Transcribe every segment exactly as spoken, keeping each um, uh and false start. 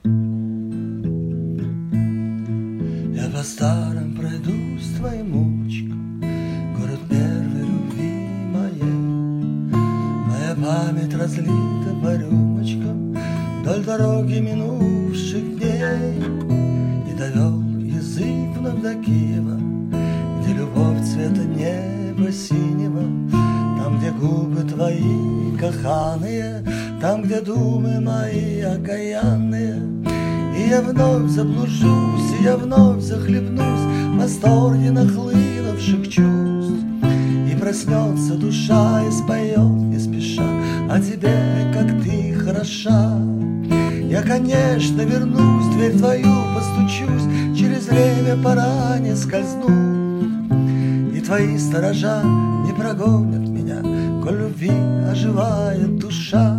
Я по старым пройдусь твоим улочкам, город первой любви моей. Моя память разлита по рюмочкам вдоль дороги минувших дней. И довел язык вновь до Киева, где любовь цвета неба синего. Там, где губы твои коханые, там, где думы мои окаянные. И я вновь заблужусь, и я вновь захлебнусь в восторге нахлынувших чувств. И проснется душа и споет не спеша о тебе, как ты хороша. Я, конечно, вернусь, в дверь твою постучусь, через время пора не скользнуть. И твои сторожа не прогонят меня, коль любви оживает душа.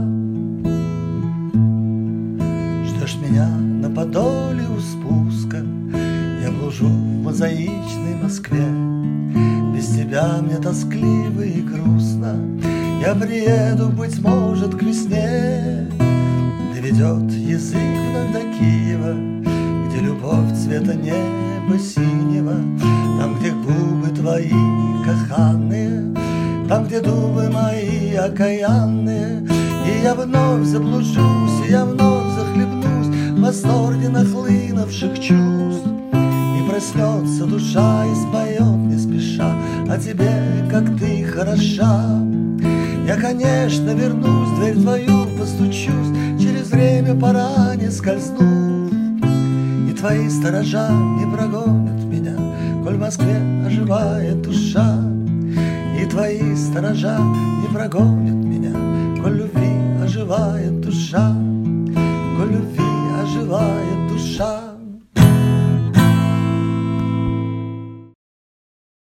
Ждешь меня на Подоле у спуска, я блужу в мозаичной Москве. Без тебя мне тоскливо и грустно, я приеду, быть может, к весне. Доведет язык вновь до Киева, где любовь цвета неба синего. Там, где губы твои коханные, там, где думы мои окаянные. И я вновь заблужусь, и я вновь захлебнусь в восторге нахлынувших чувств. И проснется душа и споет не спеша о тебе, как ты хороша. Я, конечно, вернусь, в дверь твою постучусь, через время пора не скользнуть. И твои сторожа не прогонят меня, коль в Москве оживает душа. И твои сторожа не прогонят меня, коль любви оживает душа, коль любви оживает душа.